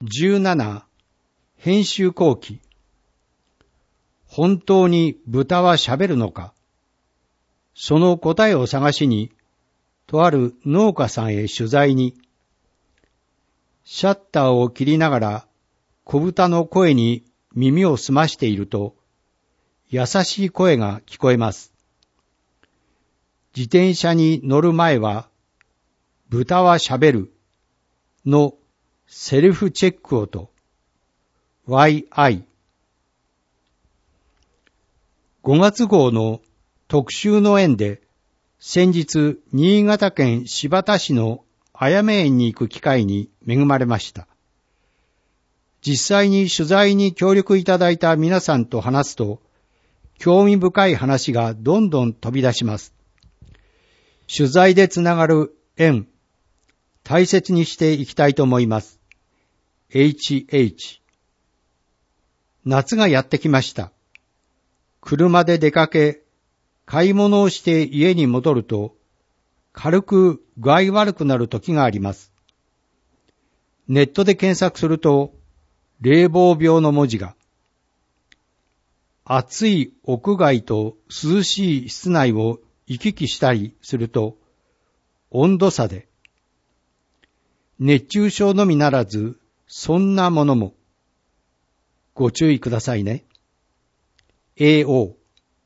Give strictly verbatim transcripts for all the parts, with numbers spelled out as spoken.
じゅうなな、編集後期。本当に豚は喋るのか。その答えを探しに、とある農家さんへ取材に、シャッターを切りながら小豚の声に耳を澄ましていると、優しい声が聞こえます。自転車に乗る前は、豚は喋るのセルフチェックをと、ワイアイ。ごがつ号の特集の縁で、先日、新潟県新発田市のあやめ園に行く機会に恵まれました。実際に取材に協力いただいた皆さんと話すと、興味深い話がどんどん飛び出します。取材でつながる縁、大切にしていきたいと思います。エイチエイチ。夏がやってきました。車で出かけ、買い物をして家に戻ると、軽く具合悪くなる時があります。ネットで検索すると、冷房病の文字が。暑い屋外と涼しい室内を行き来したりすると、温度差で。熱中症のみならず、そんなものも。ご注意くださいね。エーオー。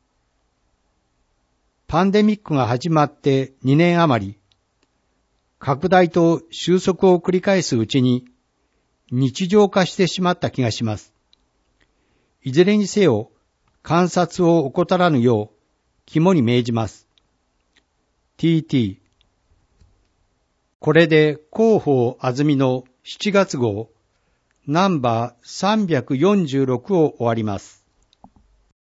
パンデミックが始まってにねん余り、拡大と収束を繰り返すうちに日常化してしまった気がします。いずれにせよ観察を怠らぬよう肝に銘じます。ティーティー。これで広報あずみのしちがつ号ナンバーさんびゃくよんじゅうろくを終わります。